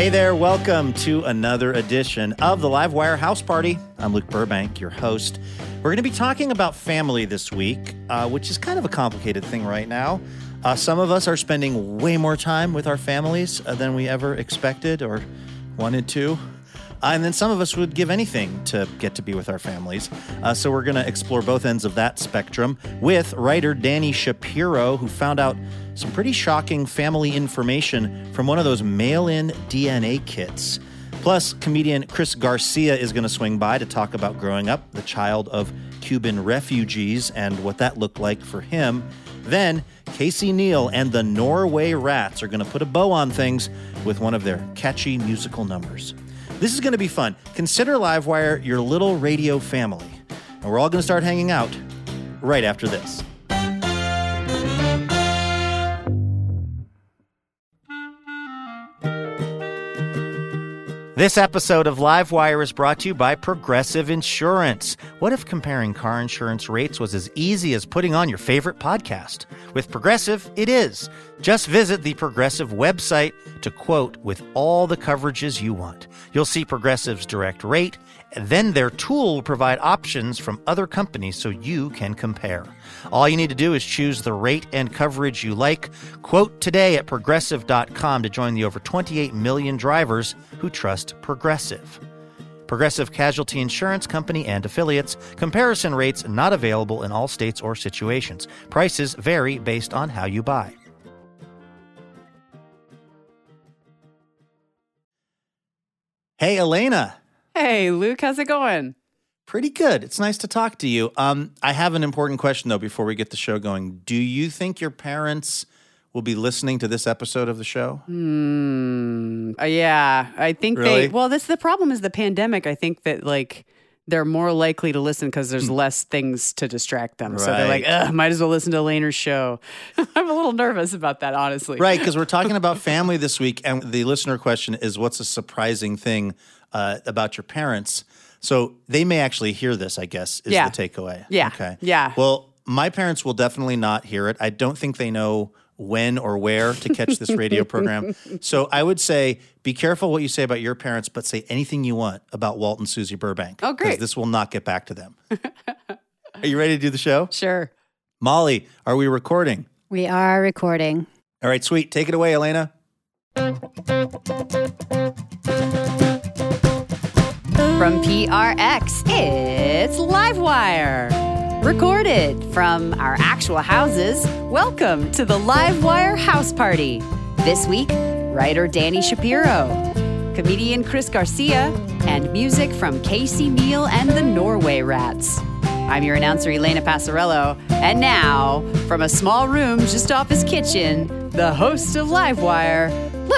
Hey there, welcome to another edition of the Livewire House Party. I'm Luke Burbank, your host. We're going to be talking about family this week, which is kind of a complicated thing right now. Some of us are spending way more time with our families than we ever expected or wanted to. And then some of us would give anything to get to be with our families. So we're going to explore both ends of that spectrum with writer Dani Shapiro, who found out some pretty shocking family information from one of those mail-in DNA kits. Plus, comedian Chris Garcia is going to swing by to talk about growing up the child of Cuban refugees and what that looked like for him. Then, Casey Neal and the Norway Rats are going to put a bow on things with one of their catchy musical numbers. This is going to be fun. Consider Livewire your little radio family. And we're all going to start hanging out right after this. This episode of Livewire is brought to you by Progressive Insurance. What if comparing car insurance rates was as easy as putting on your favorite podcast? With Progressive, it is. Just visit the Progressive website to quote with all the coverages you want. You'll see Progressive's direct rate, and then their tool will provide options from other companies so you can compare. All you need to do is choose the rate and coverage you like. Quote today at Progressive.com to join the over 28 million drivers who trust Progressive. Progressive Casualty Insurance Company and affiliates. Comparison rates not available in all states or situations. Prices vary based on how you buy. Hey, Elena. Hey, Luke, how's it going? Pretty good. It's nice to talk to you. I have an important question, though, before we get the show going. Do you think your parents will be listening to this episode of the show? Yeah, I think Really? that's the problem is the pandemic. I think that, they're more likely to listen because there's less things to distract them. So they're like, might as well listen to Elena's show. I'm a little nervous about that, honestly. Right, because we're talking about family this week, and the listener question is, what's a surprising thing about your parents? So they may actually hear this, I guess, is the takeaway. Yeah. Okay. Yeah. Well, my parents will definitely not hear it. I don't think they know when or where to catch this radio program. So I would say, be careful what you say about your parents, but say anything you want about Walt and Susie Burbank. Oh, great. Because this will not get back to them. Are you ready to do the show? Sure. Molly, are we recording? We are recording. All right, sweet. Take it away, Elena. From PRX, it's Livewire. Recorded from our actual houses, welcome to the Livewire House Party. This week, writer Dani Shapiro, comedian Chris Garcia, and music from Casey Neal and the Norway Rats. I'm your announcer, Elena Passarello, and now, from a small room just off his kitchen, the host of Livewire,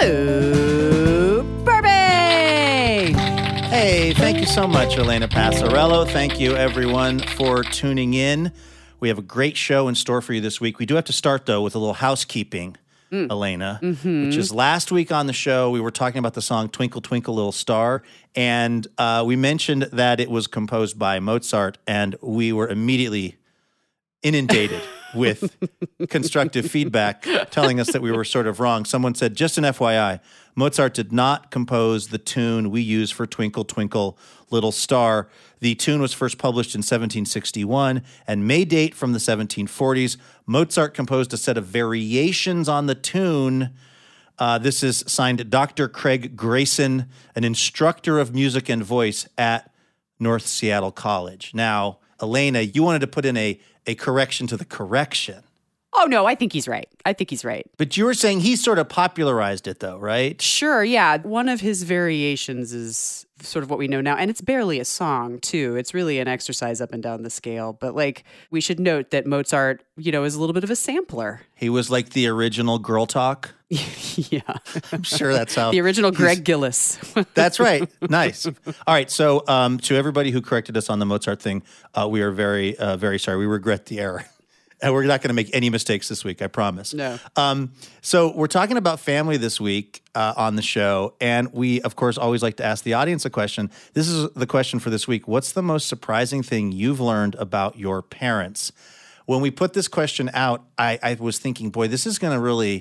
Luke Burbank! Hey, thank you so much, Elena Passarello. Thank you, everyone, for tuning in. We have a great show in store for you this week. We do have to start, though, with a little housekeeping, Elena, which is last week on the show, we were talking about the song Twinkle, Twinkle, Little Star, and we mentioned that it was composed by Mozart, and we were immediately inundated with constructive feedback telling us that we were sort of wrong. Someone said, just an FYI, Mozart did not compose the tune we use for Twinkle, Twinkle, Little Star. The tune was first published in 1761 and may date from the 1740s. Mozart composed a set of variations on the tune. This is signed Dr. Craig Grayson, an instructor of music and voice at North Seattle College. Now, Elena, you wanted to put in a correction to the correction. Oh, no, I think he's right. But you were saying he sort of popularized it, though, right? Sure, yeah. One of his variations is sort of what we know now. And it's barely a song, too. It's really an exercise up and down the scale. But, we should note that Mozart, is a little bit of a sampler. He was like the original Girl Talk. Yeah. I'm sure that's how. The original Greg Gillis. That's right. Nice. All right. So to everybody who corrected us on the Mozart thing, we are very, very sorry. We regret the error. And we're not going to make any mistakes this week, I promise. No. So we're talking about family this week on the show, and we, of course, always like to ask the audience a question. This is the question for this week. What's the most surprising thing you've learned about your parents? When we put this question out, I was thinking, boy, this is going to really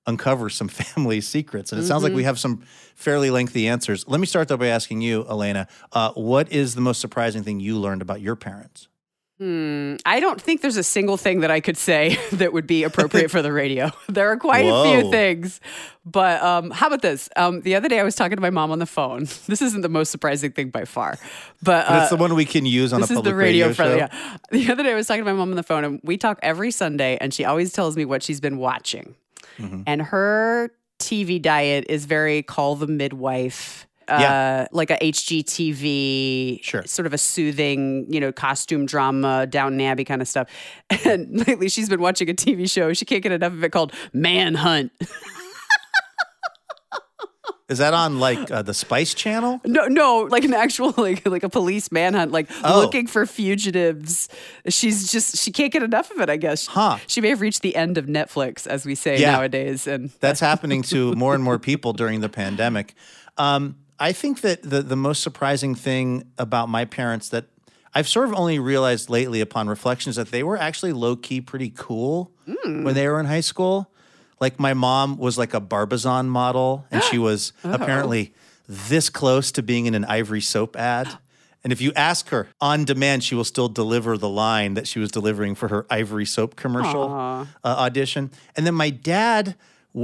uncover some family secrets. And it sounds like we have some fairly lengthy answers. Let me start though by asking you, Elena, what is the most surprising thing you learned about your parents? I don't think there's a single thing that I could say that would be appropriate for the radio. There are quite a few things. But how about this? The other day I was talking to my mom on the phone. This isn't the most surprising thing by far. But it's the one we can use on a public radio show. Yeah. The other day I was talking to my mom on the phone, and we talk every Sunday, and she always tells me what she's been watching. And her TV diet is very Call the Midwife. Like a HGTV, sort of a soothing, costume drama, Downton Abbey kind of stuff. And lately she's been watching a TV show. She can't get enough of it called Manhunt. Is that on like the Spice Channel? No, like an actual like a police manhunt, looking for fugitives. She can't get enough of it, I guess. She may have reached the end of Netflix, as we say nowadays. And that's happening to more and more people during the pandemic. I think that the most surprising thing about my parents that I've sort of only realized lately upon reflection is that they were actually low-key pretty cool when they were in high school. Like my mom was like a Barbizon model, and she was apparently this close to being in an Ivory soap ad. And if you ask her on demand, she will still deliver the line that she was delivering for her Ivory soap commercial audition. And then my dad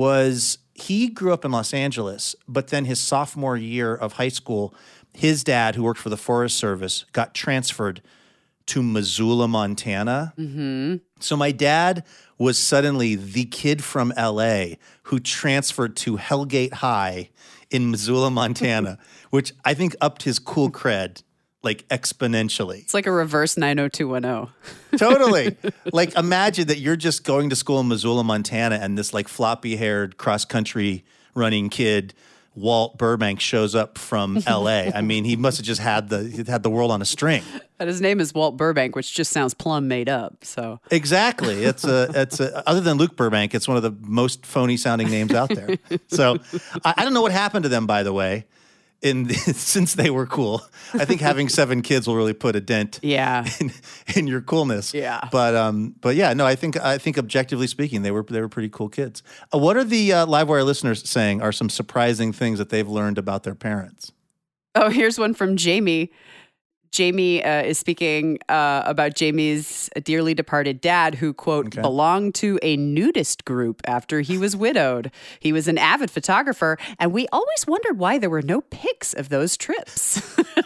he grew up in Los Angeles, but then his sophomore year of high school, his dad, who worked for the Forest Service, got transferred to Missoula, Montana. So my dad was suddenly the kid from LA who transferred to Hellgate High in Missoula, Montana, which I think upped his cool cred like exponentially. It's like a reverse 90210. Totally. Like imagine that you're just going to school in Missoula, Montana, and this like floppy-haired cross-country running kid, Walt Burbank, shows up from LA. I mean, he must have just had the world on a string. And his name is Walt Burbank, which just sounds plumb made up. So exactly. It's other than Luke Burbank, it's one of the most phony sounding names out there. So I don't know what happened to them, by the way. Since they were cool, I think having 7 kids will really put a dent in your coolness. Yeah. But yeah, no, I think objectively speaking, they were pretty cool kids. What are the Livewire listeners saying are some surprising things that they've learned about their parents? Oh, here's one from Jamie. Jamie is speaking about Jamie's dearly departed dad who, quote, belonged to a nudist group after he was widowed. He was an avid photographer, and we always wondered why there were no pics of those trips.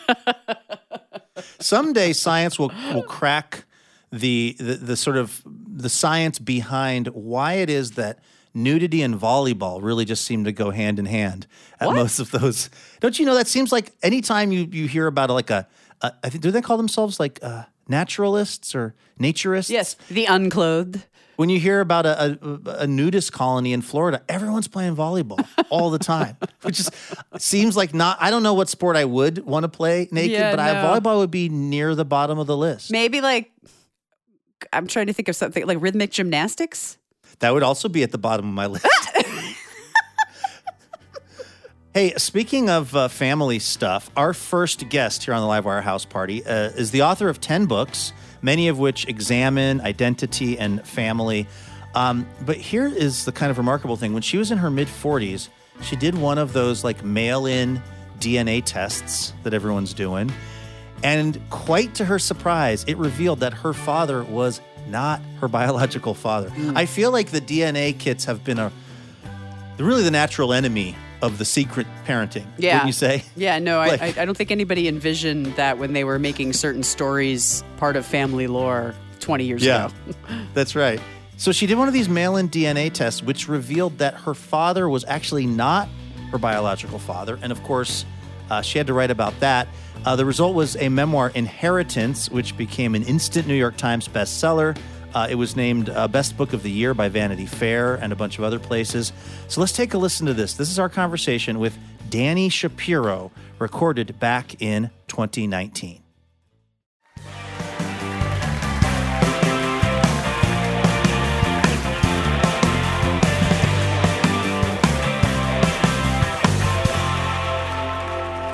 Someday science will crack the sort of the science behind why it is that nudity and volleyball really just seem to go hand in hand at most of those. Don't you know that seems like anytime you hear about I think, do they call themselves like naturalists or naturists? Yes, the unclothed. When you hear about a nudist colony in Florida, everyone's playing volleyball all the time, which just seems like I don't know what sport I would want to play naked, but volleyball would be near the bottom of the list. Maybe I'm trying to think of something like rhythmic gymnastics. That would also be at the bottom of my list. Hey, speaking of family stuff, our first guest here on the Livewire House Party is the author of 10 books, many of which examine identity and family. But here is the kind of remarkable thing. When she was in her mid-40s, she did one of those like mail-in DNA tests that everyone's doing. And quite to her surprise, it revealed that her father was not her biological father. I feel like the DNA kits have been really the natural enemy of the secret parenting, wouldn't you say? Yeah, no, I don't think anybody envisioned that when they were making certain stories part of family lore 20 years ago. That's right. So she did one of these mail-in DNA tests, which revealed that her father was actually not her biological father. And of course, she had to write about that. The result was a memoir, Inheritance, which became an instant New York Times bestseller. It was named Best Book of the Year by Vanity Fair and a bunch of other places. So let's take a listen to this. This is our conversation with Dani Shapiro, recorded back in 2019.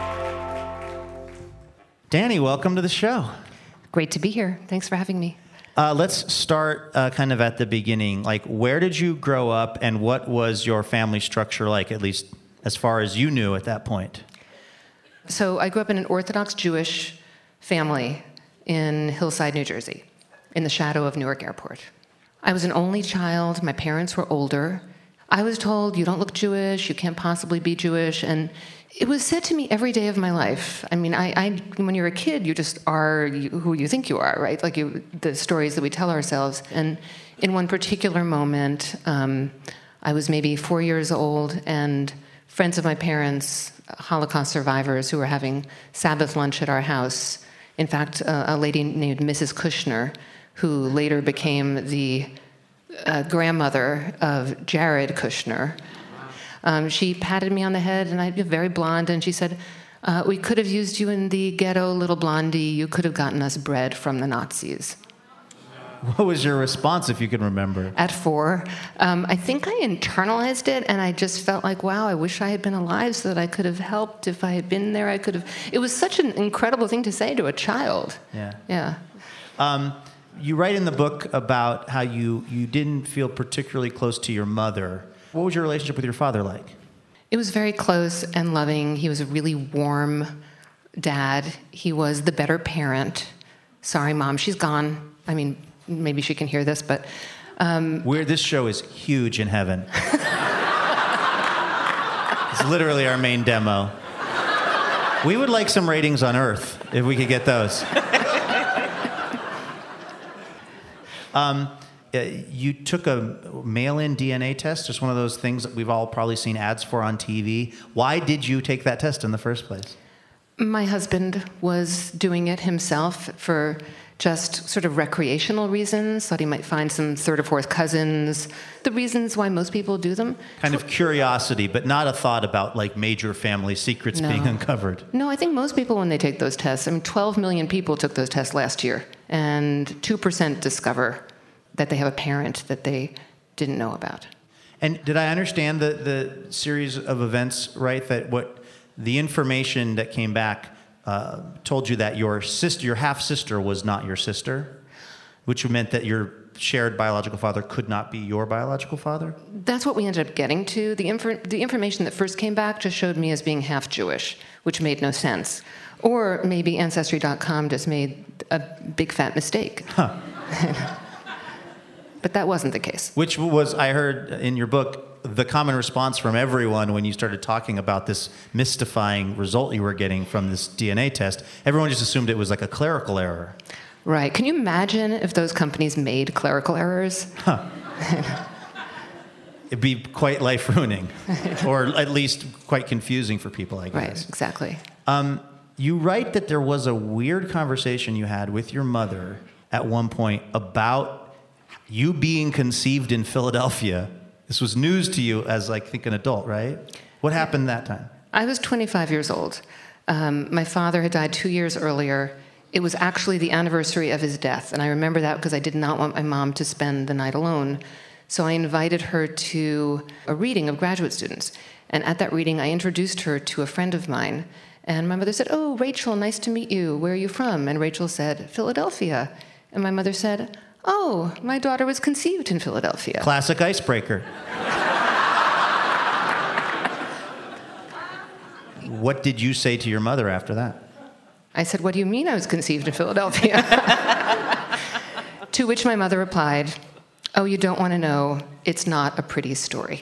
Dani, welcome to the show. Great to be here. Thanks for having me. Let's start kind of at the beginning. Like, where did you grow up, and what was your family structure like, at least as far as you knew at that point? So I grew up in an Orthodox Jewish family in Hillside, New Jersey, in the shadow of Newark Airport. I was an only child. My parents were older. I was told, you don't look Jewish, you can't possibly be Jewish, and it was said to me every day of my life. I mean, when you're a kid, you just are who you think you are, right? Like the stories that we tell ourselves. And in one particular moment, I was maybe 4 years old, and friends of my parents, Holocaust survivors who were having Sabbath lunch at our house. In fact, a lady named Mrs. Kushner, who later became the grandmother of Jared Kushner. She patted me on the head, and I'm very blonde, and she said, we could have used you in the ghetto, little blondie. You could have gotten us bread from the Nazis. What was your response, if you can remember? At 4. I think I internalized it, and I just felt like, wow, I wish I had been alive so that I could have helped. If I had been there, I could have. It was such an incredible thing to say to a child. Yeah. You write in the book about how you didn't feel particularly close to your mother. What was your relationship with your father like? It was very close and loving. He was a really warm dad. He was the better parent. Sorry, Mom, she's gone. I mean, maybe she can hear this, but... This show is huge in heaven. It's literally our main demo. We would like some ratings on Earth, if we could get those. You took a mail-in DNA test, just one of those things that we've all probably seen ads for on TV. Why did you take that test in the first place? My husband was doing it himself for just sort of recreational reasons, thought he might find some third or fourth cousins, the reasons why most people do them. Kind of curiosity, but not a thought about like major family secrets being uncovered. No, I think most people when they take those tests, 12 million people took those tests last year, and 2% discover that they have a parent that they didn't know about. And did I understand the series of events right, that the information that came back told you that your half-sister was not your sister, which meant that your shared biological father could not be your biological father? That's what we ended up getting to. The information that first came back just showed me as being half Jewish, which made no sense. Or maybe Ancestry.com just made a big fat mistake. Huh. But that wasn't the case. Which was, I heard in your book, the common response from everyone when you started talking about this mystifying result you were getting from this DNA test. Everyone just assumed it was like a clerical error. Right. Can you imagine if those companies made clerical errors? Huh. It'd be quite life-ruining, or at least quite confusing for people, I guess. Right, exactly. You write that there was a weird conversation you had with your mother at one point about you being conceived in Philadelphia. This was news to you as, I think, an adult, right? What happened that time? I was 25 years old. My father had died 2 years earlier. It was actually the anniversary of his death, and I remember that because I did not want my mom to spend the night alone. So I invited her to a reading of graduate students. And at that reading, I introduced her to a friend of mine. And my mother said, "Oh, Rachel, nice to meet you. Where are you from?" And Rachel said, "Philadelphia." And my mother said, "Oh, my daughter was conceived in Philadelphia." Classic icebreaker. What did you say to your mother after that? I said, "What do you mean I was conceived in Philadelphia?" To which my mother replied, "Oh, you don't want to know. It's not a pretty story."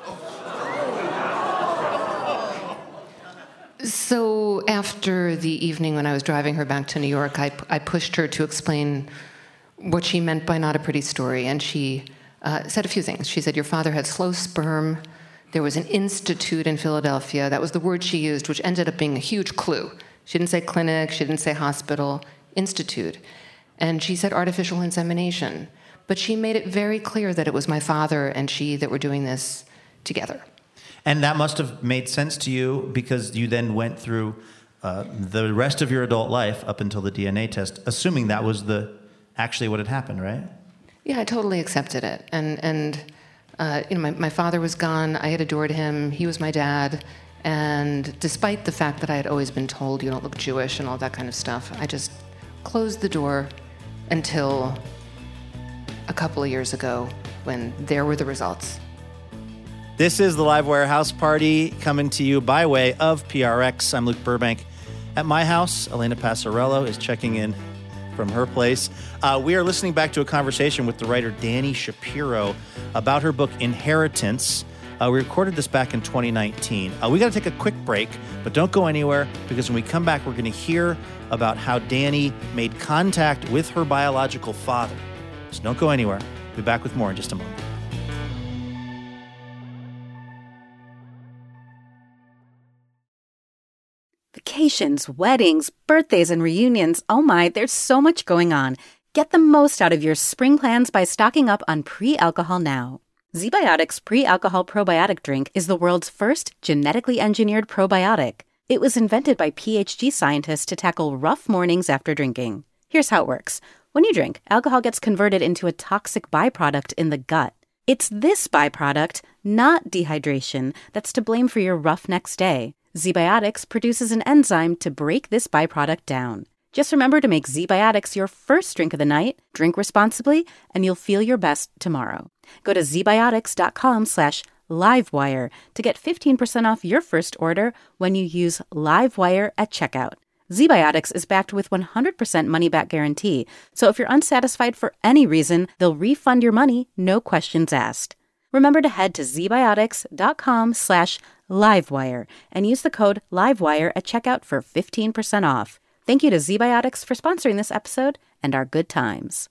So after the evening when I was driving her back to New York, I pushed her to explain what she meant by not a pretty story, and she said a few things. She said, "Your father had slow sperm. There was an institute in Philadelphia." That was the word she used, which ended up being a huge clue. She didn't say clinic, she didn't say hospital, institute. And she said artificial insemination. But she made it very clear that it was my father and she that were doing this together. And that must have made sense to you because you then went through the rest of your adult life up until the DNA test, assuming that was actually what had happened, right? Yeah, I totally accepted it. And my father was gone. I had adored him. He was my dad. And despite the fact that I had always been told, you don't look Jewish and all that kind of stuff, I just closed the door until a couple of years ago when there were the results. This is the Livewire House Party coming to you by way of PRX. I'm Luke Burbank. At my house, Elena Passarello is checking in from her place. We are listening back to a conversation with the writer Dani Shapiro about her book Inheritance. We recorded this back in 2019. We got to take a quick break, but don't go anywhere, because when we come back, we're going to hear about how Dani made contact with her biological father. So don't go anywhere. We'll be back with more in just a moment. Vacations, weddings, birthdays, and reunions. Oh my, there's so much going on. Get the most out of your spring plans by stocking up on pre-alcohol now. ZBiotics Pre-Alcohol Probiotic Drink is the world's first genetically engineered probiotic. It was invented by PhD scientists to tackle rough mornings after drinking. Here's how it works. When you drink, alcohol gets converted into a toxic byproduct in the gut. It's this byproduct, not dehydration, that's to blame for your rough next day. ZBiotics produces an enzyme to break this byproduct down. Just remember to make ZBiotics your first drink of the night, drink responsibly, and you'll feel your best tomorrow. Go to zbiotics.com/livewire to get 15% off your first order when you use LiveWire at checkout. ZBiotics is backed with 100% money-back guarantee, so if you're unsatisfied for any reason, they'll refund your money, no questions asked. Remember to head to zbiotics.com/livewire and use the code LiveWire at checkout for 15% off. Thank you to ZBiotics for sponsoring this episode and our good times.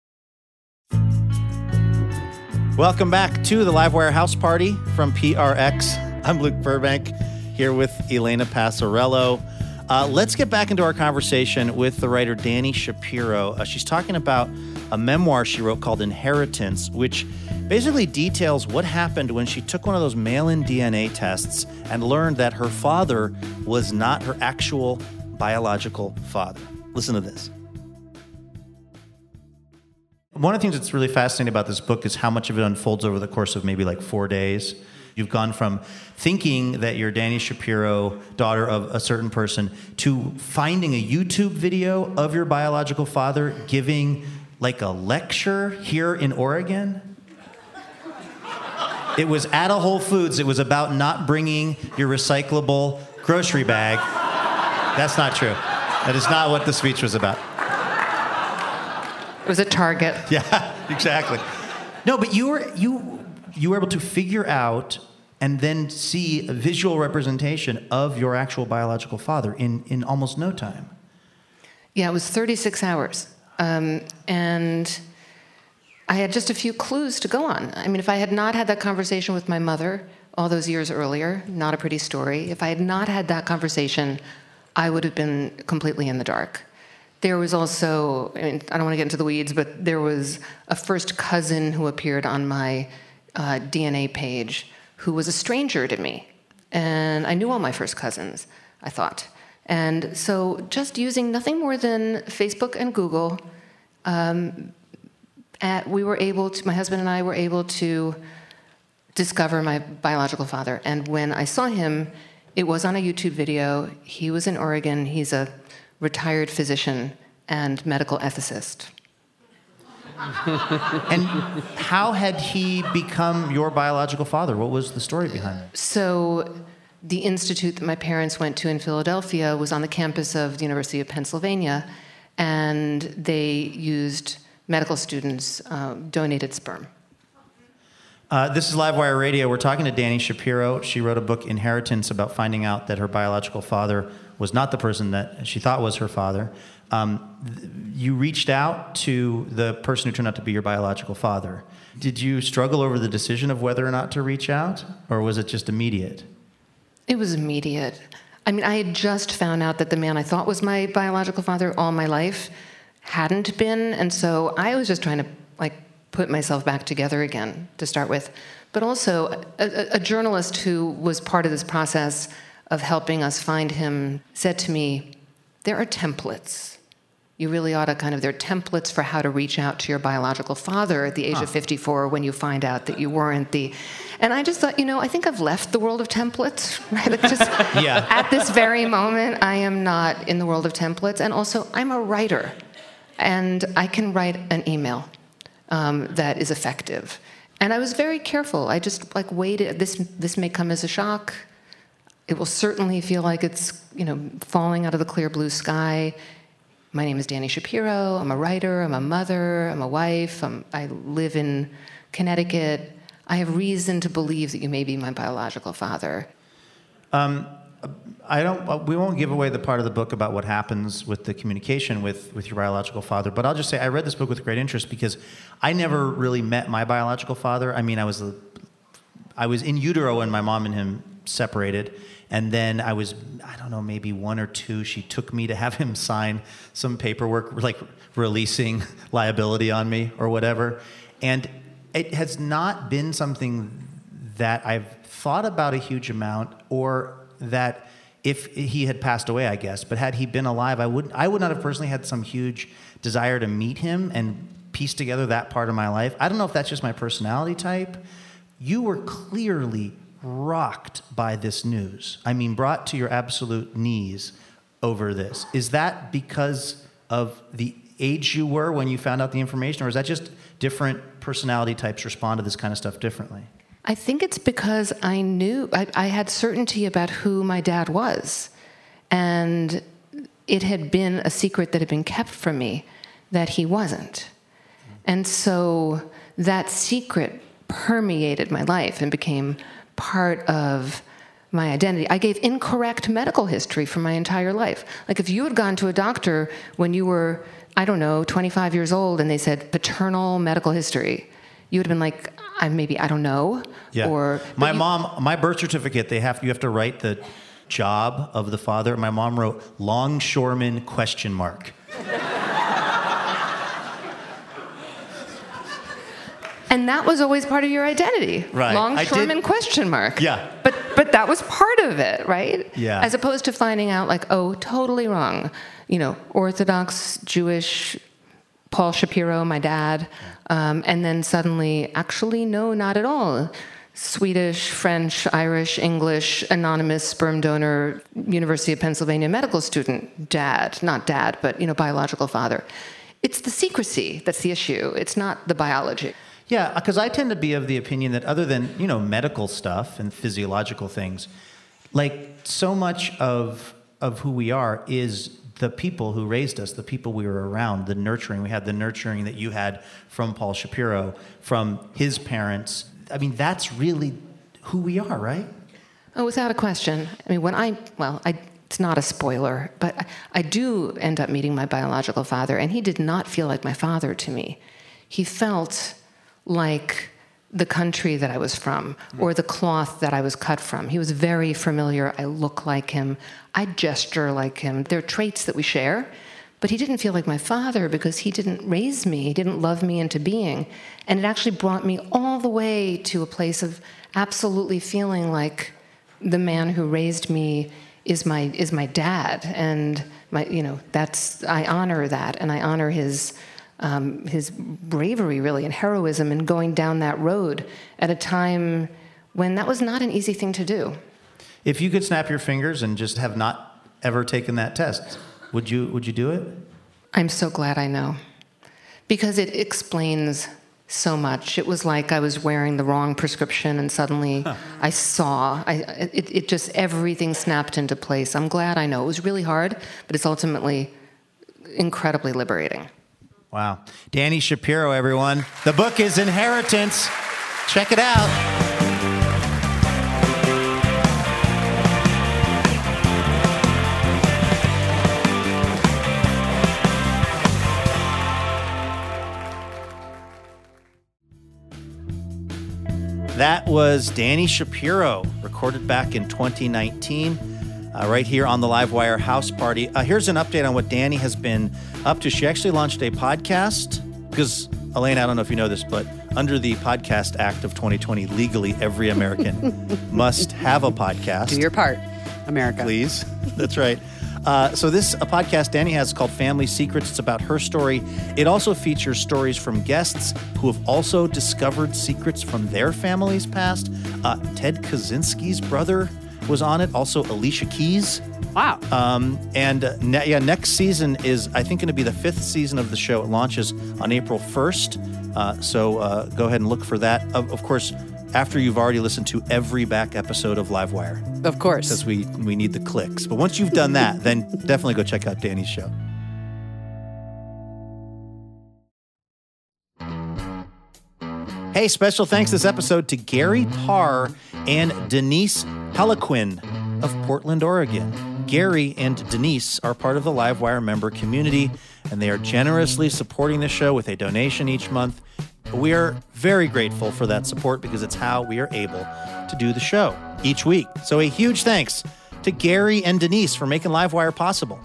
Welcome back to the Livewire House Party from PRX. I'm Luke Burbank, here with Elena Passarello. Let's get back into our conversation with the writer Dani Shapiro. She's talking about a memoir she wrote called Inheritance, which basically details what happened when she took one of those mail-in DNA tests and learned that her father was not her actual biological father. Listen to this. One of the things that's really fascinating about this book is how much of it unfolds over the course of maybe like 4 days. You've gone from thinking that you're Dani Shapiro, daughter of a certain person, to finding a YouTube video of your biological father giving like a lecture here in Oregon. It was at a Whole Foods. It was about not bringing your recyclable grocery bag. That's not true. That is not what the speech was about. It was a Target. Yeah, exactly. No, but you were able to figure out and then see a visual representation of your actual biological father in almost no time. Yeah, it was 36 hours. And I had just a few clues to go on. I mean, if I had not had that conversation with my mother all those years earlier, not a pretty story. If I had not had that conversation, I would have been completely in the dark. There was also, I mean, I don't want to get into the weeds, but there was a first cousin who appeared on my DNA page who was a stranger to me. And I knew all my first cousins, I thought. And so just using nothing more than Facebook and Google, we were able to, my husband and I were able to discover my biological father. And when I saw him, it was on a YouTube video. He was in Oregon. He's a retired physician and medical ethicist. And how had he become your biological father? What was the story behind it? So the institute that my parents went to in Philadelphia was on the campus of the University of Pennsylvania, and they used medical students' donated sperm. This is Livewire Radio. We're talking to Dani Shapiro. She wrote a book, Inheritance, about finding out that her biological father was not the person that she thought was her father. You reached out to the person who turned out to be your biological father. Did you struggle over the decision of whether or not to reach out, or was it just immediate? It was immediate. I mean, I had just found out that the man I thought was my biological father all my life hadn't been, and so I was just trying to, put myself back together again to start with. But also, a journalist who was part of this process of helping us find him said to me, there are templates. You really ought to there are templates for how to reach out to your biological father at the age of 54 when you find out that you weren't the... And I just thought, I think I've left the world of templates, right? Yeah. At this very moment, I am not in the world of templates. And also, I'm a writer, and I can write an email. that is effective. And I was very careful. I just waited. This may come as a shock. It will certainly feel like it's, falling out of the clear blue sky. My name is Dani Shapiro. I'm a writer. I'm a mother. I'm a wife. I live in Connecticut. I have reason to believe that you may be my biological father. We won't give away the part of the book about what happens with the communication with your biological father, but I'll just say I read this book with great interest because I never really met my biological father. I mean, I was in utero when my mom and him separated, and then I was, maybe 1 or 2. She took me to have him sign some paperwork, like releasing liability on me or whatever. And it has not been something that I've thought about a huge amount, or that if he had passed away, I guess, but had he been alive, I would not have personally had some huge desire to meet him and piece together that part of my life. I don't know if that's just my personality type. You were clearly rocked by this news. I mean, brought to your absolute knees over this. Is that because of the age you were when you found out the information, or is that just different personality types respond to this kind of stuff differently? I think it's because I knew, I had certainty about who my dad was. And it had been a secret that had been kept from me that he wasn't. And so that secret permeated my life and became part of my identity. I gave incorrect medical history for my entire life. Like if you had gone to a doctor when you were, 25 years old, and they said paternal medical history, you would have been like, I don't know. Yeah. Or my birth certificate, you have to write the job of the father. My mom wrote longshoreman ? And that was always part of your identity. Right. Longshoreman ? Yeah. But that was part of it, right? Yeah. As opposed to finding out totally wrong. Orthodox Jewish Paul Shapiro, my dad, and then suddenly, actually, no, not at all. Swedish, French, Irish, English, anonymous sperm donor, University of Pennsylvania medical student, dad, not dad, but, biological father. It's the secrecy that's the issue. It's not the biology. Yeah, because I tend to be of the opinion that other than, medical stuff and physiological things, so much of who we are is the people who raised us, the people we were around, the nurturing. We had the nurturing that you had from Paul Shapiro, from his parents. I mean, that's really who we are, right? Oh, without a question. I mean, it's not a spoiler, but I do end up meeting my biological father, and he did not feel like my father to me. He felt like the country that I was from, or the cloth that I was cut from. He was very familiar. I look like him. I gesture like him. There are traits that we share, but he didn't feel like my father because he didn't raise me. He didn't love me into being. And it actually brought me all the way to a place of absolutely feeling like the man who raised me is my dad. And I honor that, and I honor his bravery, really, and heroism in going down that road at a time when that was not an easy thing to do. If you could snap your fingers and just have not ever taken that test, would you do it? I'm so glad I know, because it explains so much. It was like I was wearing the wrong prescription, and suddenly I saw. It just, everything snapped into place. I'm glad I know. It was really hard, but it's ultimately incredibly liberating. Wow. Dani Shapiro, everyone. The book is Inheritance. Check it out. That was Dani Shapiro, recorded back in 2019. Right here on the Livewire House Party. Here's an update on what Dani has been up to. She actually launched a podcast because, Elaine, I don't know if you know this, but under the Podcast Act of 2020, legally every American must have a podcast. Do your part, America. Please. That's right. So this a podcast Dani has called Family Secrets. It's about her story. It also features stories from guests who have also discovered secrets from their family's past. Ted Kaczynski's brother was on it. Also, Alicia Keys. Wow. Next season is, I think, going to be the 5th season of the show. It launches on April 1st. So go ahead and look for that. Of course, after you've already listened to every back episode of Livewire. Of course. Because we need the clicks. But once you've done that, then definitely go check out Danny's show. Hey, special thanks this episode to Gary Parr and Denise Peliquin of Portland, Oregon. Gary and Denise are part of the Livewire member community, and they are generously supporting the show with a donation each month. We are very grateful for that support because it's how we are able to do the show each week. So a huge thanks to Gary and Denise for making Livewire possible.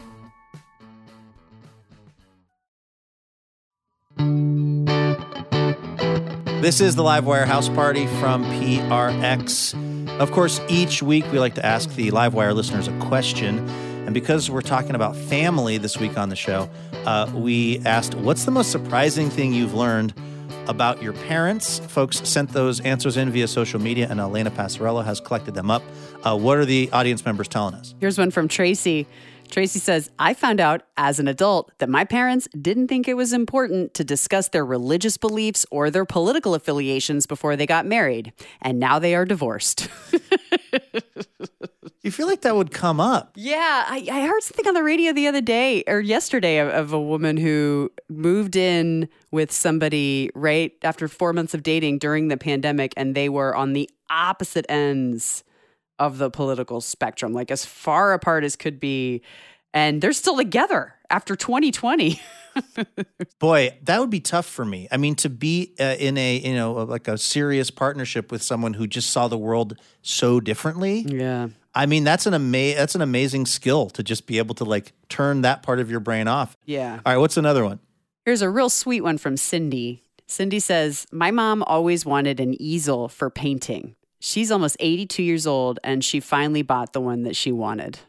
This is the Livewire House Party from PRX. Of course, each week we like to ask the Livewire listeners a question. And because we're talking about family this week on the show, we asked, what's the most surprising thing you've learned about your parents? Folks sent those answers in via social media, and Elena Passarello has collected them up. What are the audience members telling us? Here's one from Tracy. Tracy says, I found out as an adult that my parents didn't think it was important to discuss their religious beliefs or their political affiliations before they got married. And now they are divorced. You feel like that would come up. Yeah, I heard something on the radio the other day or yesterday of a woman who moved in with somebody right after 4 months of dating during the pandemic, and they were on the opposite ends of the political spectrum, like as far apart as could be. And they're still together after 2020. Boy, that would be tough for me. I mean, to be in a, like a serious partnership with someone who just saw the world so differently. Yeah. I mean, that's an amazing skill to just be able to like turn that part of your brain off. Yeah. All right, what's another one? Here's a real sweet one from Cindy. Cindy says, my mom always wanted an easel for painting. She's almost 82 years old, and she finally bought the one that she wanted.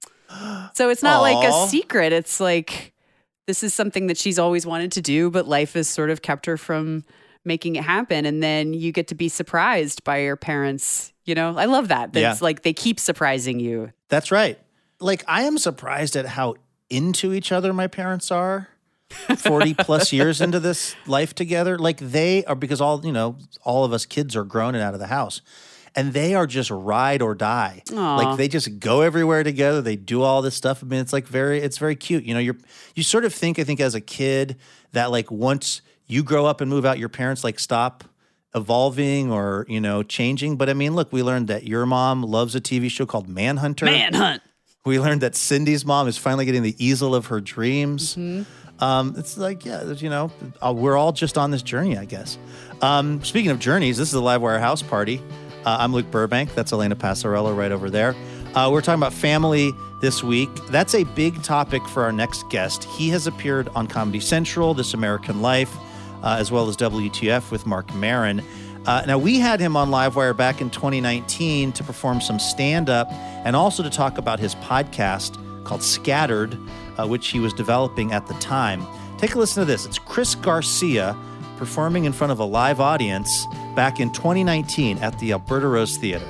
So it's not like a secret. It's like this is something that she's always wanted to do, but life has sort of kept her from making it happen. And then you get to be surprised by your parents. You know, I love that. It's like they keep surprising you. That's right. Like, I am surprised at how into each other my parents are 40 plus years into this life together. Like, they are, because all of us kids are grown and out of the house. And they are just ride or die. Aww. Like, they just go everywhere together. They do all this stuff. I mean, it's very cute. You know, you sort of think, I think as a kid, that like once you grow up and move out, your parents like stop evolving or, changing. But I mean, look, we learned that your mom loves a TV show called Manhunter. Manhunt. We learned that Cindy's mom is finally getting the easel of her dreams. Mm-hmm. It's like, we're all just on this journey, I guess. Speaking of journeys, this is the Livewire House Party. I'm Luke Burbank. That's Elena Passarello right over there. We're talking about family this week. That's a big topic for our next guest. He has appeared on Comedy Central, This American Life, as well as WTF with Marc Maron. Now, we had him on Livewire back in 2019 to perform some stand-up and also to talk about his podcast called Scattered, which he was developing at the time. Take a listen to this. It's Chris Garcia performing in front of a live audience back in 2019 at the Alberta Rose Theater.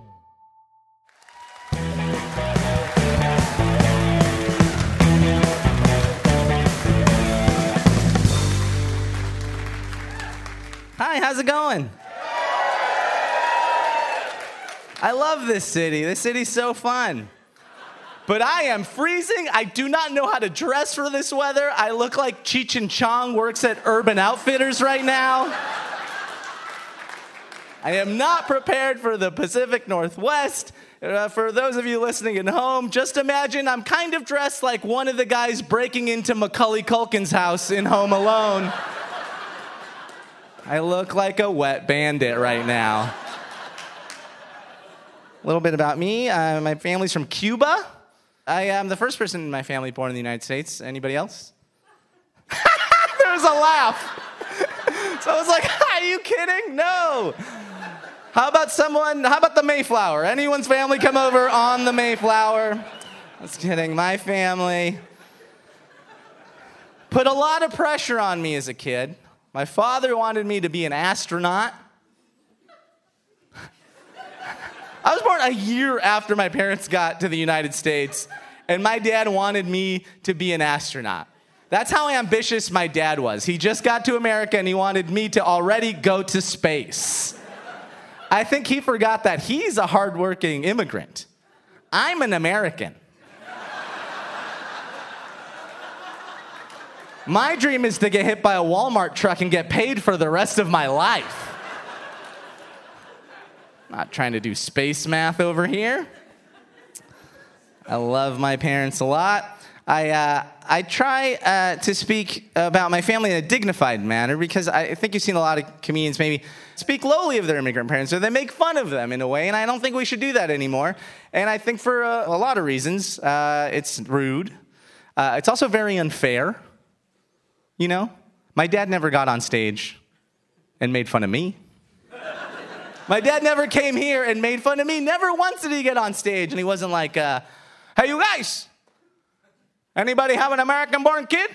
Hi, how's it going? I love this city. This city's so fun. But I am freezing. I do not know how to dress for this weather. I look like Cheech and Chong works at Urban Outfitters right now. I am not prepared for the Pacific Northwest. For those of you listening at home, just imagine I'm kind of dressed like one of the guys breaking into Macaulay Culkin's house in Home Alone. I look like a wet bandit right now. A little bit about me. My family's from Cuba. I am the first person in my family born in the United States. Anybody else? There was a laugh. So I was like, are you kidding? No. How about the Mayflower? Anyone's family come over on the Mayflower? Just kidding. My family put a lot of pressure on me as a kid. My father wanted me to be an astronaut. I was born a year after my parents got to the United States, and my dad wanted me to be an astronaut. That's how ambitious my dad was. He just got to America, and he wanted me to already go to space. I think he forgot that he's a hardworking immigrant. I'm an American. My dream is to get hit by a Walmart truck and get paid for the rest of my life. Not trying to do space math over here. I love my parents a lot. I try to speak about my family in a dignified manner because I think you've seen a lot of comedians maybe speak lowly of their immigrant parents, or they make fun of them in a way, and I don't think we should do that anymore. And I think for a lot of reasons, it's rude. It's also very unfair. You know, my dad never got on stage and made fun of me. My dad never came here and made fun of me. Never once did he get on stage, and he wasn't like, hey, you guys, anybody have an American-born kid?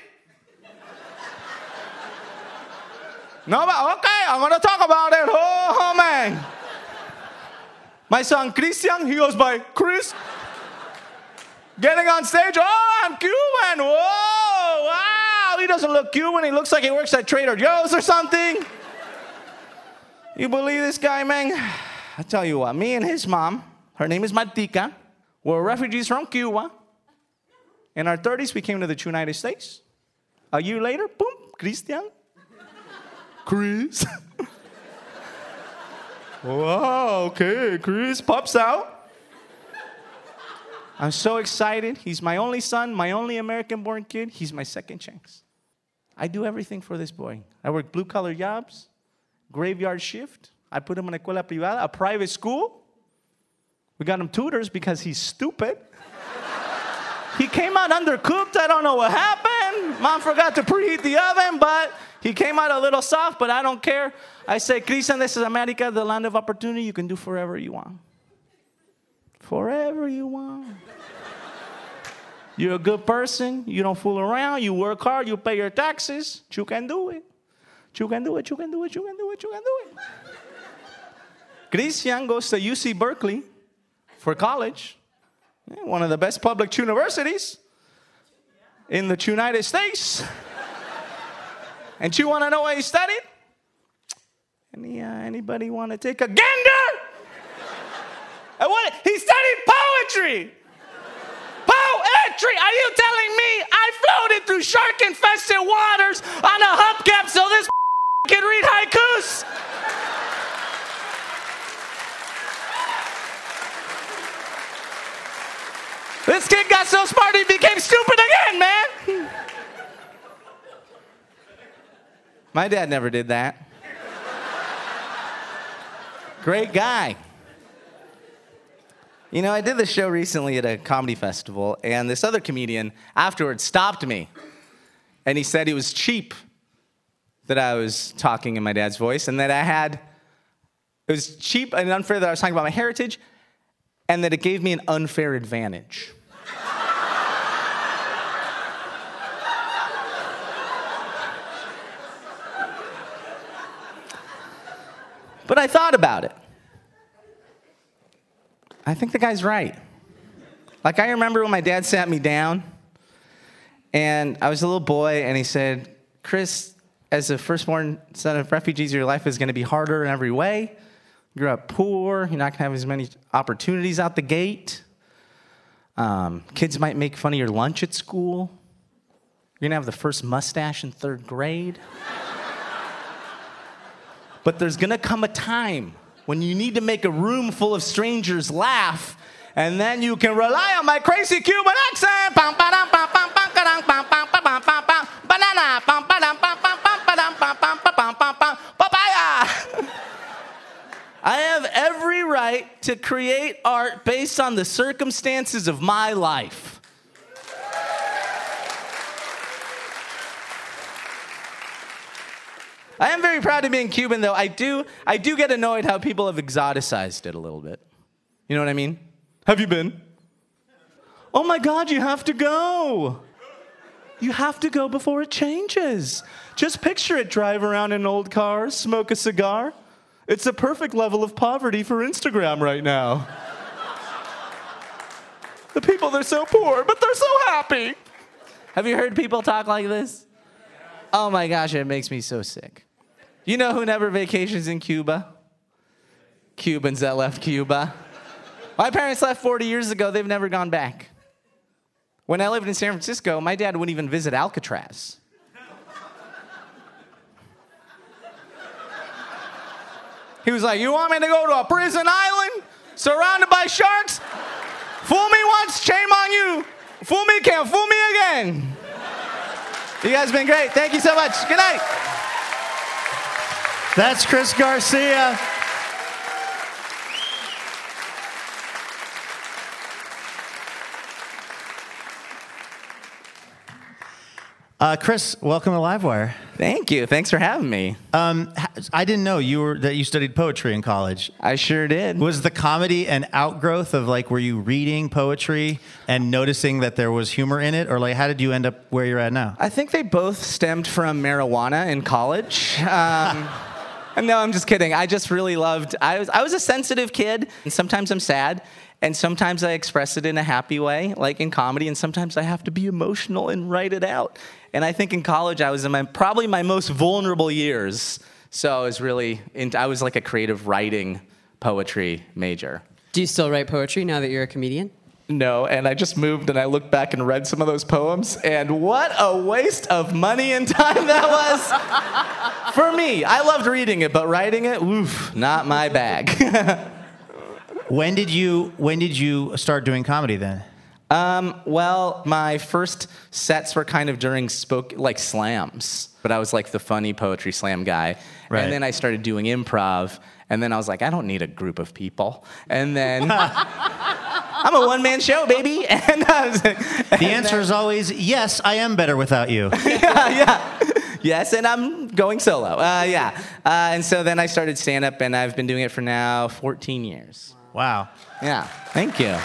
No, but okay, I'm going to talk about it. Oh, man. My son, Christian, he goes by Chris. Getting on stage, oh, I'm Cuban. Whoa, wow. He doesn't look Cuban. He looks like he works at Trader Joe's or something. You believe this guy, man? I tell you what, me and his mom, her name is Martica, were refugees from Cuba. In our 30s, we came to the United States. A year later, boom, Christian. Chris. Wow, okay, Chris pops out. I'm so excited. He's my only son, my only American-born kid. He's my second chance. I do everything for this boy. I work blue-collar jobs, graveyard shift. I put him in a escuela privada, a private school. We got him tutors because he's stupid. He came out undercooked. I don't know what happened. Mom forgot to preheat the oven, but he came out a little soft, but I don't care. I say, Cristian, this is America, the land of opportunity. You can do forever you want. Forever you want. You're a good person. You don't fool around. You work hard. You pay your taxes. You can do it. You can do it. You can do it. You can do it. You can do it. Christian goes to UC Berkeley for college. One of the best public universities in the United States. And you want to know what he studied? Anybody want to take a gander? He studied poetry. Poetry! Are you telling me I floated through shark-infested waters on a hubcap so this can read haikus? This kid got so smart he became stupid again, man. My dad never did that. Great guy. You know, I did this show recently at a comedy festival, and this other comedian afterwards stopped me. And he said it was cheap that I was talking in my dad's voice, and that it was cheap and unfair that I was talking about my heritage, and that it gave me an unfair advantage. But I thought about it. I think the guy's right. Like, I remember when my dad sat me down, and I was a little boy, and he said, Chris, as a firstborn son of refugees, your life is going to be harder in every way. You grew up poor. You're not going to have as many opportunities out the gate. Kids might make fun of your lunch at school. You're going to have the first mustache in 3rd grade. But there's going to come a time when you need to make a room full of strangers laugh, and then you can rely on my crazy Cuban accent. I have every right to create art based on the circumstances of my life. I am very proud of being Cuban, though. I do get annoyed how people have exoticized it a little bit. You know what I mean? Have you been? Oh my God, you have to go. You have to go before it changes. Just picture it, drive around in old cars, smoke a cigar. It's a perfect level of poverty for Instagram right now. The people, they're so poor, but they're so happy. Have you heard people talk like this? Oh my gosh, it makes me so sick. You know who never vacations in Cuba? Cubans that left Cuba. My parents left 40 years ago. They've never gone back. When I lived in San Francisco, my dad wouldn't even visit Alcatraz. He was like, you want me to go to a prison island surrounded by sharks? Fool me once, shame on you. Fool me, can't fool me again. You guys have been great. Thank you so much. Good night. That's Chris Garcia. Chris, welcome to Livewire. Thank you. Thanks for having me. I didn't know that you studied poetry in college. I sure did. Was the comedy an outgrowth of were you reading poetry and noticing that there was humor in it, or how did you end up where you're at now? I think they both stemmed from marijuana in college. No, I'm just kidding. I just really loved. I was a sensitive kid, and sometimes I'm sad. And sometimes I express it in a happy way, like in comedy, and sometimes I have to be emotional and write it out. And I think in college I was in probably my most vulnerable years. So I was like a creative writing poetry major. Do you still write poetry now that you're a comedian? No, and I just moved and I looked back and read some of those poems, and what a waste of money and time that was. For me, I loved reading it, but writing it, oof, not my bag. When did you start doing comedy then? Well, my first sets were kind of during slams, but I was like the funny poetry slam guy. Right. And then I started doing improv, and then I was like, I don't need a group of people. And then I'm a one-man show, baby. And the answer is always yes. I am better without you. yeah. Yes, and I'm going solo. And so then I started stand-up, and I've been doing it for now 14 years. Wow. Yeah, thank you.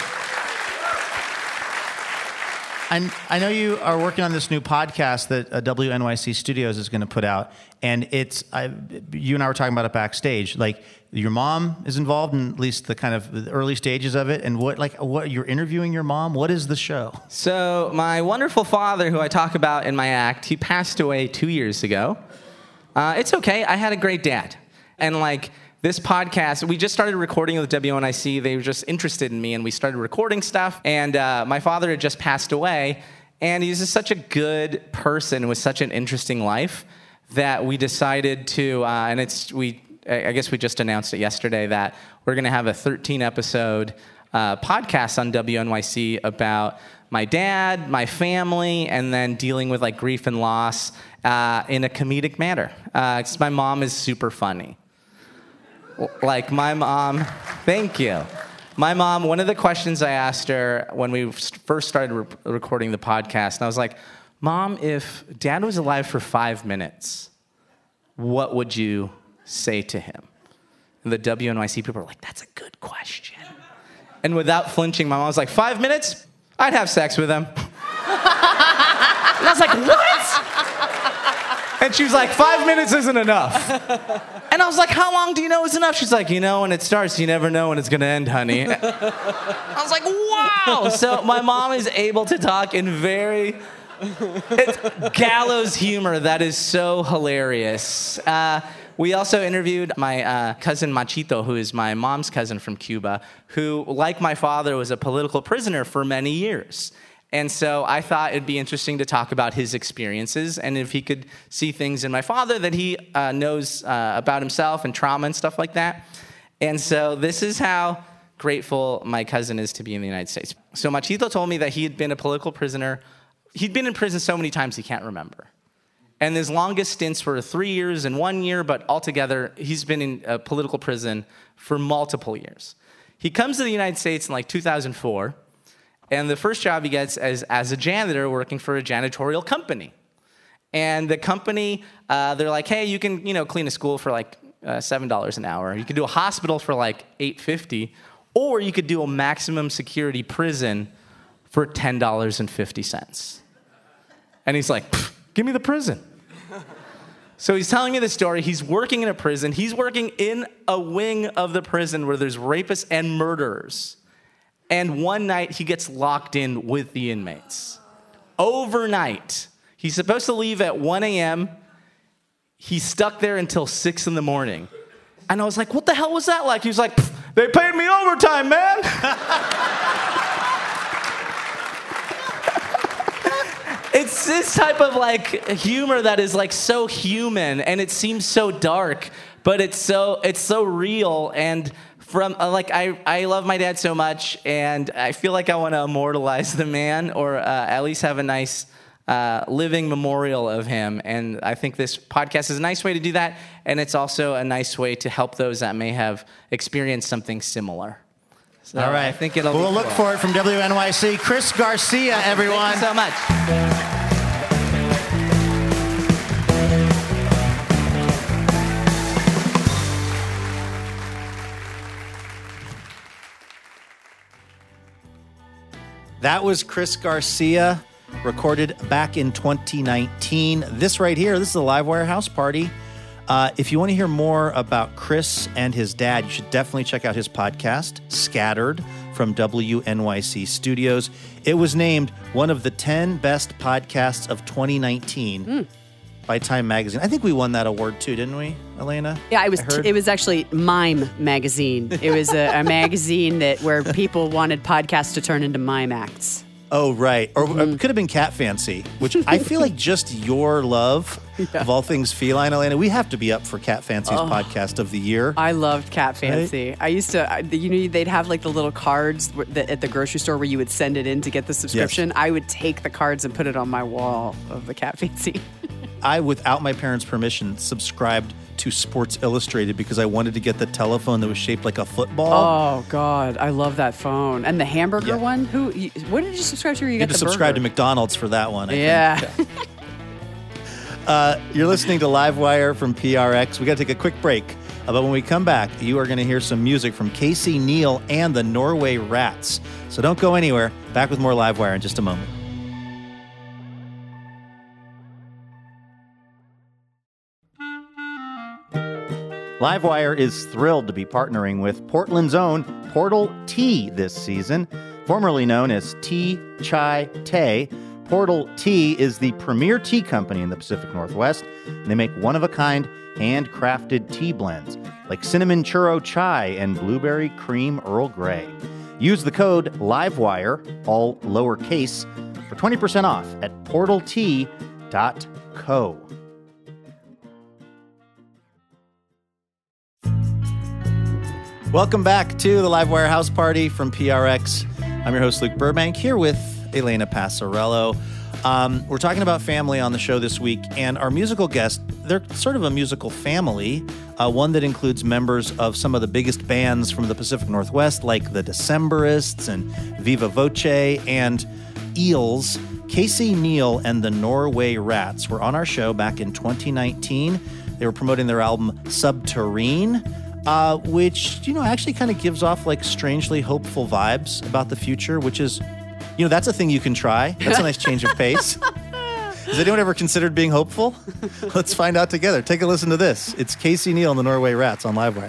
I know you are working on this new podcast that WNYC Studios is going to put out, and you and I were talking about it backstage. Your mom is involved in at least the kind of the early stages of it, and what you're interviewing your mom. What is the show? So my wonderful father, who I talk about in my act, he passed away 2 years ago. It's okay. I had a great dad, and this podcast, we just started recording with WNYC. They were just interested in me, and we started recording stuff. And my father had just passed away, and he's just such a good person with such an interesting life that we decided to, I guess we just announced it yesterday, that we're going to have a 13-episode podcast on WNYC about my dad, my family, and then dealing with grief and loss in a comedic manner. 'Cause my mom is super funny. My mom, thank you. My mom, one of the questions I asked her when we first started recording the podcast, and I was like, Mom, if Dad was alive for 5 minutes, what would you say to him? And the WNYC people were like, that's a good question. And without flinching, my mom was like, 5 minutes? I'd have sex with him. And I was like, what? And she was like, 5 minutes isn't enough. And I was like, how long do you know is enough? She's like, when it starts, you never know when it's going to end, honey. I was like, wow. So my mom is able to talk in it's gallows humor that is so hilarious. We also interviewed my cousin Machito, who is my mom's cousin from Cuba, who, like my father, was a political prisoner for many years. And so I thought it'd be interesting to talk about his experiences and if he could see things in my father that he knows about himself and trauma and stuff like that. And so this is how grateful my cousin is to be in the United States. So Machito told me that he had been a political prisoner. He'd been in prison so many times he can't remember. And his longest stints were 3 years and 1 year, but altogether he's been in a political prison for multiple years. He comes to the United States in 2004. And the first job he gets is as a janitor working for a janitorial company. And the company, they're like, hey, you can clean a school for $7 an hour. You could do a hospital for $8.50, or you could do a maximum security prison for $10.50. And he's like, give me the prison. So he's telling me the story. He's working in a prison. He's working in a wing of the prison where there's rapists and murderers. And one night, he gets locked in with the inmates. Overnight. He's supposed to leave at 1 a.m. He's stuck there until 6 in the morning. And I was like, what the hell was that like? He was like, they paid me overtime, man. It's this type of like humor that is like so human, and it seems so dark, but it's so real. And from I love my dad so much, and I feel like I want to immortalize the man, or at least have a nice living memorial of him. And I think this podcast is a nice way to do that, and it's also a nice way to help those that may have experienced something similar. So All right. I think we'll look for it from WNYC. Chris Garcia, everyone. Thank you so much. That was Chris Garcia, recorded back in 2019. This right here, this is the Livewire House Party. If you want to hear more about Chris and his dad, you should definitely check out his podcast, Scattered, from WNYC Studios. It was named one of the 10 best podcasts of 2019 by Time Magazine. I think we won that award too, didn't we, Elena? Yeah, it was actually Mime Magazine. It was a magazine where people wanted podcasts to turn into mime acts. Oh, right. Or it could have been Cat Fancy, which I feel like just your love of all things feline, Elena. We have to be up for Cat Fancy's podcast of the year. I loved Cat Fancy. Right? I used to, they'd have like the little cards at the grocery store where you would send it in to get the subscription. Yes. I would take the cards and put it on my wall of the Cat Fancy. I, without my parents' permission, subscribed to Sports Illustrated because I wanted to get the telephone that was shaped like a football. Oh, God. I love that phone. And the hamburger one? What did you subscribe to? You had to subscribe to McDonald's for that one, I think. You're listening to Livewire from PRX. We got to take a quick break. But when we come back, you are going to hear some music from Casey Neal and the Norway Rats. So don't go anywhere. Back with more Livewire in just a moment. Livewire is thrilled to be partnering with Portland's own Portal Tea this season. Formerly known as Tea Chai Tay, Portal Tea is the premier tea company in the Pacific Northwest, and they make one-of-a-kind handcrafted tea blends like cinnamon churro chai and blueberry cream Earl Grey. Use the code LIVEWIRE, all lowercase, for 20% off at portaltea.co. Welcome back to the Livewire House Party from PRX. I'm your host, Luke Burbank, here with Elena Passarello. We're talking about family on the show this week, and our musical guest, they're sort of a musical family, one that includes members of some of the biggest bands from the Pacific Northwest, like the Decemberists and Viva Voce and Eels. Casey Neal and the Norway Rats were on our show back in 2019. They were promoting their album Subterrene, which, actually kind of gives off like strangely hopeful vibes about the future, which is, that's a thing you can try. That's a nice change of pace. Has anyone ever considered being hopeful? Let's find out together. Take a listen to this. It's Casey Neal and the Norway Rats on Livewire.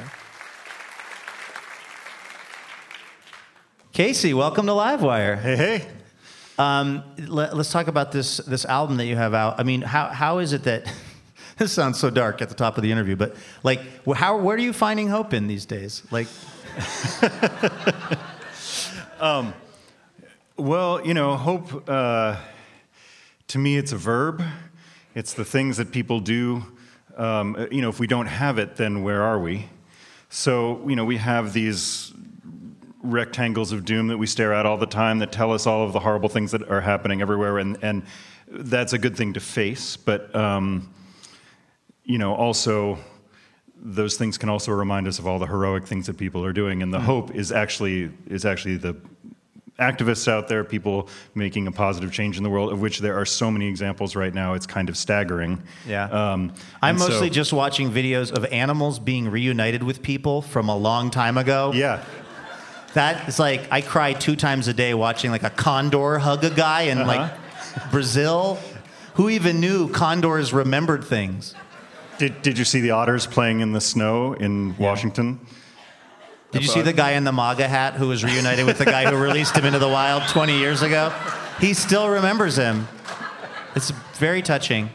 Casey, welcome to Livewire. Hey. Let's talk about this album that you have out. I mean, how is it that... This sounds so dark at the top of the interview, but where are you finding hope in these days? Well, hope, to me, it's a verb. It's the things that people do. If we don't have it, then where are we? So, we have these rectangles of doom that we stare at all the time that tell us all of the horrible things that are happening everywhere, and that's a good thing to face, but... also those things can also remind us of all the heroic things that people are doing, and the hope is actually the activists out there, people making a positive change in the world, of which there are so many examples right now. It's kind of staggering. Yeah. I'm mostly just watching videos of animals being reunited with people from a long time ago. Yeah. That is like, I cry 2 times a day watching like a condor hug a guy in like Brazil. Who even knew condors remembered things? Did you see the otters playing in the snow in Washington? Did you see the guy in the MAGA hat who was reunited with the guy who released him into the wild 20 years ago? He still remembers him. It's very touching.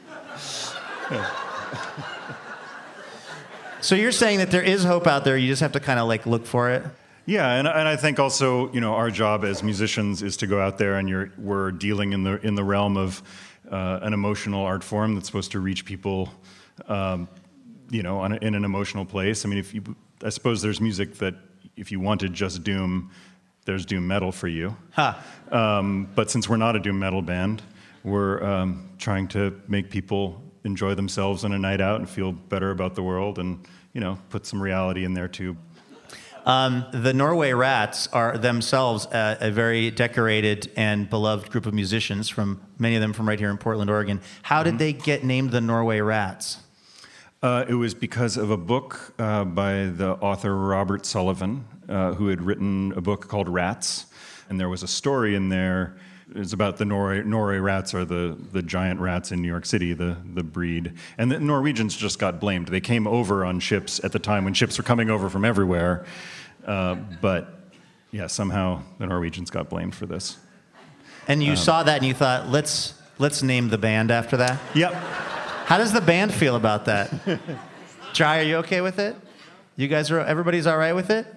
So you're saying that there is hope out there, you just have to kind of like look for it? Yeah, and I think also, our job as musicians is to go out there, and we're dealing in the realm of an emotional art form that's supposed to reach people, in an emotional place. I mean, I suppose there's music that if you wanted just doom, there's doom metal for you. Huh. But since we're not a doom metal band, we're trying to make people enjoy themselves on a night out and feel better about the world, and put some reality in there too. The Norway Rats are themselves a very decorated and beloved group of musicians, many of them from right here in Portland, Oregon. How did they get named the Norway Rats? It was because of a book by the author Robert Sullivan, who had written a book called Rats. And there was a story in there. It's about the Norway Rats are the giant rats in New York City, the breed. And the Norwegians just got blamed. They came over on ships at the time when ships were coming over from everywhere. But yeah, somehow the Norwegians got blamed for this. And you saw that and you thought, let's name the band after that? Yep. How does the band feel about that? Jai, are you okay with it? Everybody's all right with it?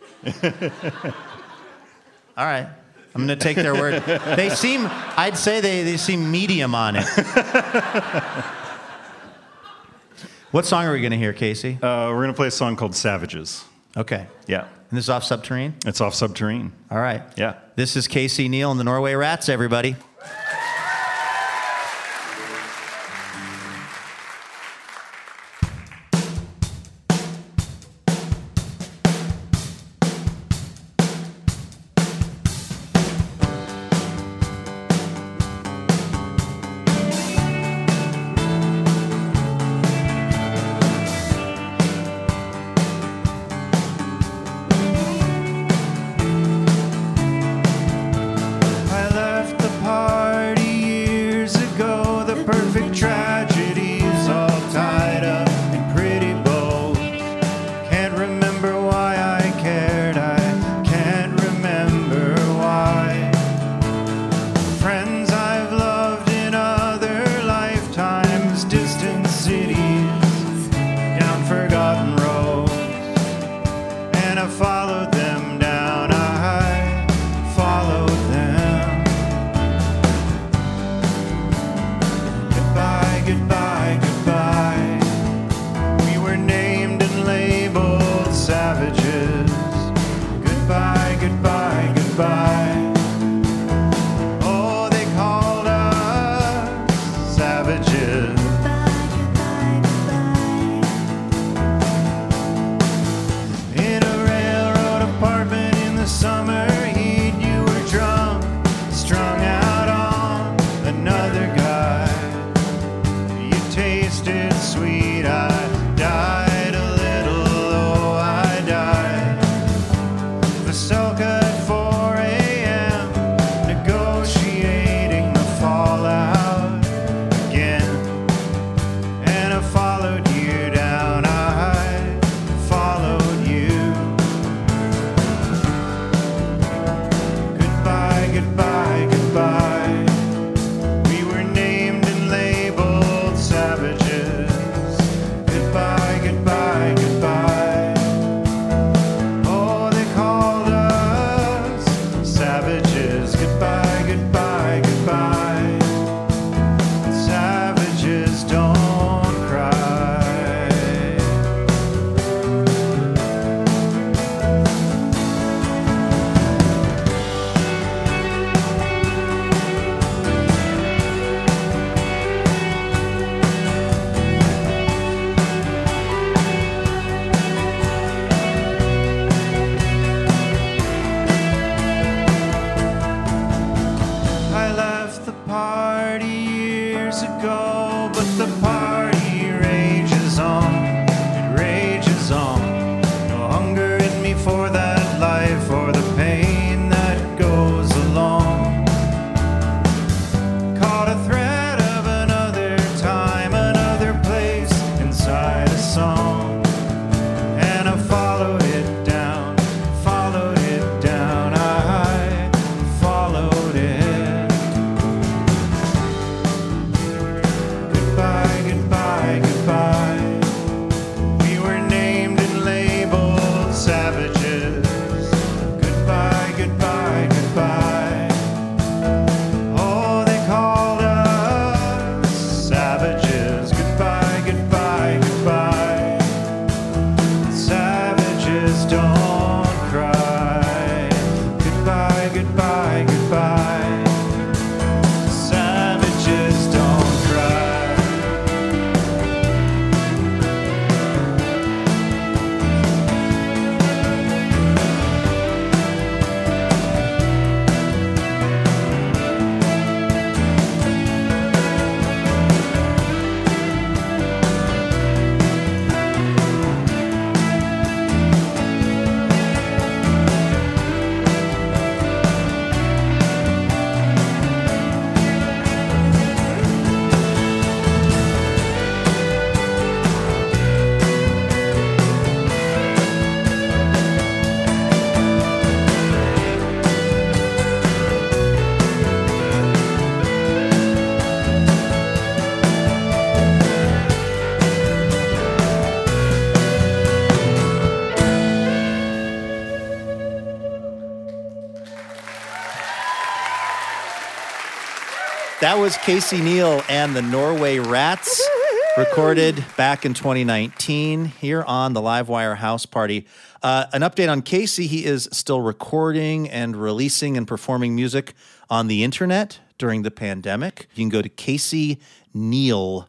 All right. I'm going to take their word. I'd say they seem medium on it. What song are we going to hear, Casey? We're going to play a song called Savages. Okay. Yeah. And this is off Subterrene? It's off Subterrene. All right. Yeah. This is Casey Neal and the Norway Rats, everybody. goodbye, goodbye, goodbye. Savages don't cry. That was Casey Neal and the Norway Rats, recorded back in 2019 here on the Livewire House Party. An update on Casey. He is still recording and releasing and performing music on the internet during the pandemic. You can go to caseyneal.org.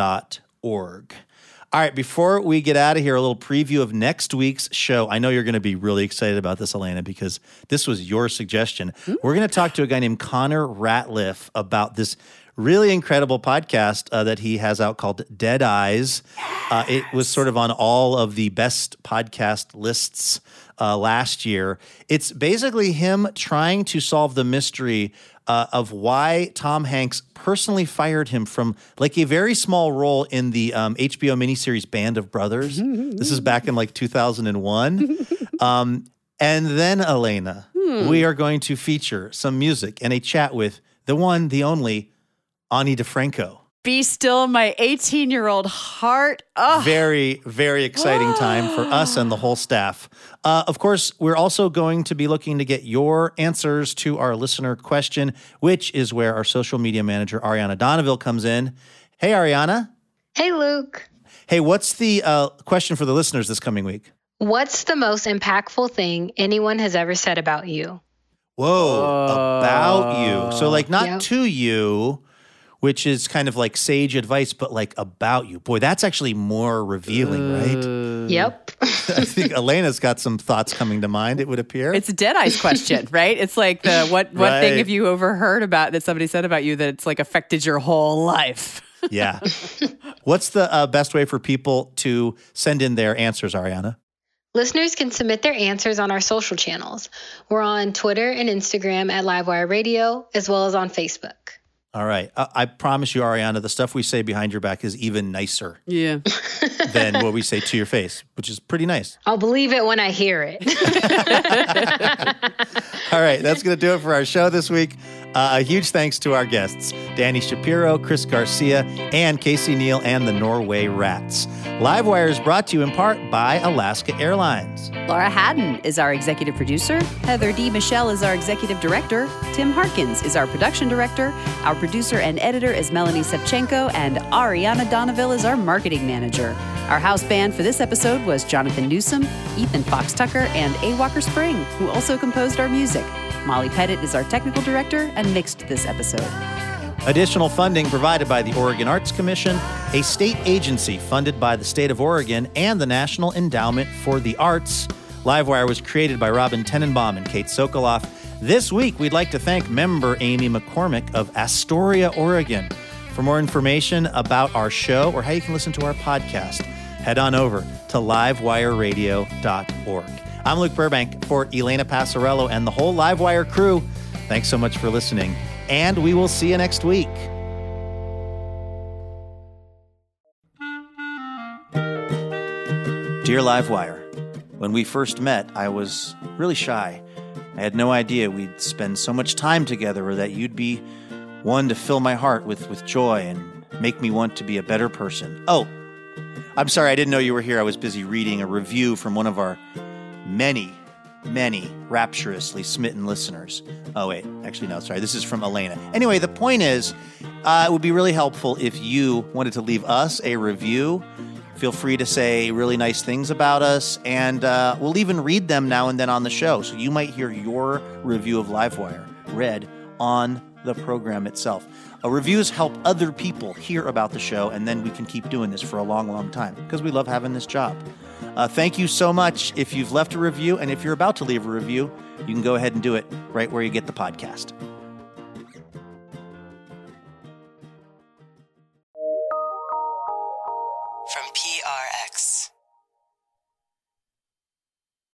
All right, before we get out of here, a little preview of next week's show. I know you're going to be really excited about this, Elena, because this was your suggestion. We're going to talk to a guy named Connor Ratliff about this really incredible podcast that he has out called Dead Eyes. It was sort of on all of the best podcast lists last year. It's basically him trying to solve the mystery of why Tom Hanks personally fired him from like a very small role in the HBO miniseries Band of Brothers. This is back in like 2001. And then, Elena, we are going to feature some music and a chat with the one, the only, Ani DeFranco. Be still my 18-year-old heart. Oh. Very, very exciting time for us and the whole staff. Of course, we're also going to be looking to get your answers to our listener question, which is where our social media manager, Ariana Donaville, comes in. Hey, Ariana. Hey, Luke. Hey, what's the question for the listeners this coming week? What's the most impactful thing anyone has ever said about you? Whoa, about you. So like not to you, which is kind of like sage advice, but like about you. Boy, that's actually more revealing, right? Yep. I think Elena's got some thoughts coming to mind, it would appear. It's a Dead Eyes question, right? It's like the what thing have you overheard about that somebody said about you that it's like affected your whole life? Yeah. What's the best way for people to send in their answers, Ariana? Listeners can submit their answers on our social channels. We're on Twitter and Instagram at Livewire Radio, as well as on Facebook. All right. I promise you, Ariana, the stuff we say behind your back is even nicer than what we say to your face, which is pretty nice. I'll believe it when I hear it. All right. That's going to do it for our show this week. A huge thanks to our guests, Danny Shapiro, Chris Garcia, and Casey Neal and the Norway Rats. Livewire is brought to you in part by Alaska Airlines. Laura Haddon is our executive producer. Heather D. Michelle is our executive director. Tim Harkins is our production director. Our producer and editor is Melanie Sevchenko, and Ariana Donaville is our marketing manager. Our house band for this episode was Jonathan Newsom, Ethan Fox Tucker, and A. Walker Spring, who also composed our music. Molly Pettit is our technical director and mixed this episode. Additional funding provided by the Oregon Arts Commission, a state agency funded by the state of Oregon and the National Endowment for the Arts. Livewire was created by Robin Tenenbaum and Kate Sokoloff. This week, we'd like to thank member Amy McCormick of Astoria, Oregon. For more information about our show or how you can listen to our podcast, head on over to livewireradio.org. I'm Luke Burbank for Elena Passarello and the whole Livewire crew. Thanks so much for listening, and we will see you next week. Dear Livewire, when we first met, I was really shy. I had no idea we'd spend so much time together or that you'd be one to fill my heart with joy and make me want to be a better person. Oh, I'm sorry, I didn't know you were here. I was busy reading a review from one of our many rapturously smitten listeners. Oh, wait. Actually, no, sorry. This is from Elena. Anyway, the point is, it would be really helpful if you wanted to leave us a review Feel free to say really nice things about us, and we'll even read them now and then on the show. So you might hear your review of Livewire read on the program itself. Reviews help other people hear about the show, and then we can keep doing this for a long, long time because we love having this job. Thank you so much if you've left a review, and if you're about to leave a review, you can go ahead and do it right where you get the podcast.